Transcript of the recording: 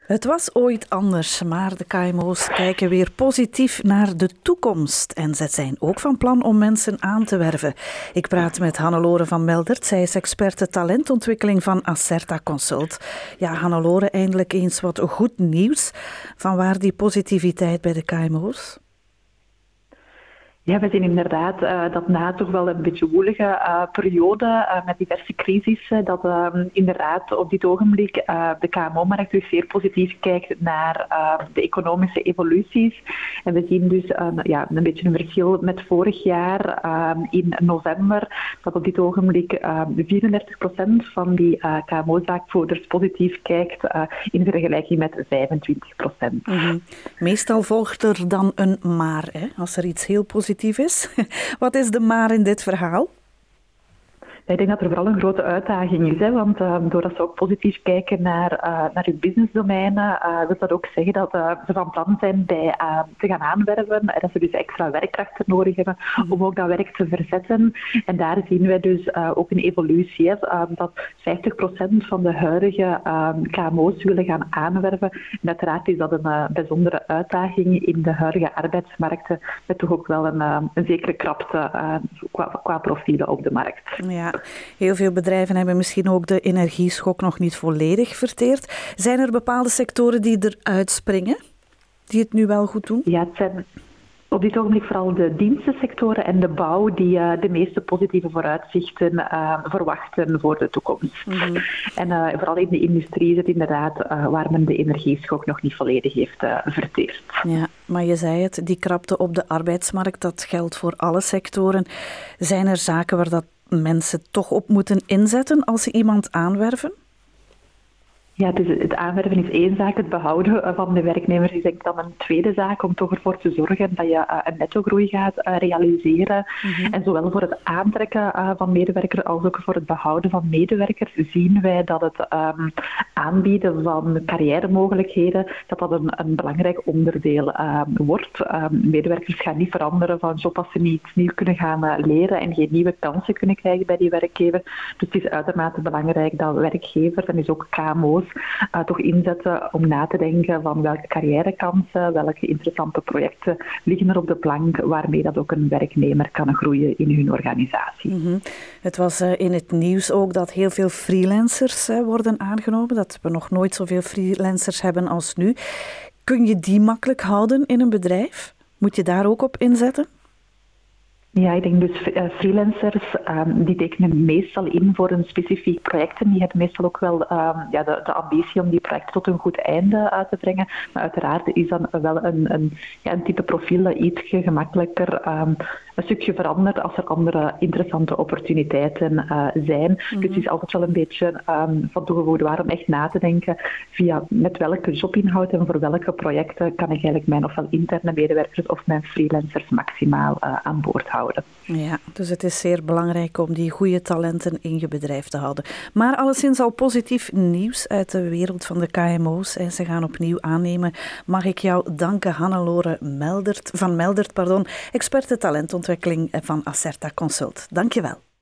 Het was ooit anders, maar de KMO's kijken weer positief naar de toekomst. En ze zijn ook van plan om mensen aan te werven. Ik praat met Hannelore van Meldert. Zij is experte talentontwikkeling van Acerta Consult. Ja, Hannelore, eindelijk eens wat goed nieuws. Vanwaar die positiviteit bij de KMO's? Ja, we zien inderdaad dat na toch wel een beetje woelige periode met diverse crisissen, dat inderdaad op dit ogenblik de KMO-markt dus zeer positief kijkt naar de economische evoluties. En we zien dus een beetje een verschil met vorig jaar in november, dat op dit ogenblik 34% van die KMO-zaakvoerders positief kijkt in vergelijking met 25%. Mm-hmm. Meestal volgt er dan een maar, hè, als er iets heel positiefs is. Wat is de maar in dit verhaal? Ik denk dat er vooral een grote uitdaging is, hè, want doordat ze ook positief kijken naar hun businessdomeinen, wil dat ook zeggen dat ze van plan zijn bij te gaan aanwerven en dat ze dus extra werkkrachten nodig hebben om ook dat werk te verzetten. En daar zien wij dus ook een evolutie, hè, dat 50% van de huidige KMO's willen gaan aanwerven. En uiteraard is dat een bijzondere uitdaging in de huidige arbeidsmarkten, met toch ook wel een zekere krapte qua profielen op de markt. Ja. Heel veel bedrijven hebben misschien ook de energieschok nog niet volledig verteerd. Zijn er bepaalde sectoren die eruit springen, die het nu wel goed doen? Ja, het zijn op dit ogenblik vooral de dienstensectoren en de bouw die de meeste positieve vooruitzichten verwachten voor de toekomst. Mm-hmm. En vooral in de industrie is het inderdaad waar men de energieschok nog niet volledig heeft verteerd. Ja, maar je zei het, die krapte op de arbeidsmarkt, dat geldt voor alle sectoren. Zijn er zaken waar dat mensen toch op moeten inzetten als ze iemand aanwerven? Ja, dus het aanwerven is één zaak. Het behouden van de werknemers is denk ik dan een tweede zaak om toch ervoor te zorgen dat je een nettogroei gaat realiseren. Mm-hmm. En zowel voor het aantrekken van medewerkers als ook voor het behouden van medewerkers zien wij dat het aanbieden van carrièremogelijkheden dat een belangrijk onderdeel wordt. Medewerkers gaan niet veranderen van job als ze niet nieuw kunnen gaan leren en geen nieuwe kansen kunnen krijgen bij die werkgever. Dus het is uitermate belangrijk dat werkgevers en dus ook KMO's toch inzetten om na te denken van welke carrièrekansen, welke interessante projecten liggen er op de plank waarmee dat ook een werknemer kan groeien in hun organisatie. Mm-hmm. Het was in het nieuws ook dat heel veel freelancers worden aangenomen, dat we nog nooit zoveel freelancers hebben als nu. Kun je die makkelijk houden in een bedrijf? Moet je daar ook op inzetten? Ja, ik denk dus freelancers die tekenen meestal in voor een specifiek project en die hebben meestal ook wel de ambitie om die projecten tot een goed einde te brengen. Maar uiteraard is dan wel een type profiel dat ietsje gemakkelijker een stukje verandert als er andere interessante opportuniteiten zijn. Mm-hmm. Dus het is altijd wel een beetje van toegevoegde waarde om echt na te denken via met welke jobinhoud en voor welke projecten kan ik eigenlijk mijn ofwel interne medewerkers of mijn freelancers maximaal aan boord houden. Ja, dus het is zeer belangrijk om die goede talenten in je bedrijf te houden. Maar alleszins al positief nieuws uit de wereld van de KMO's en ze gaan opnieuw aannemen. Mag ik jou danken, Hannelore van Meldert, experte talentontwikkeling van Acerta Consult. Dank je wel.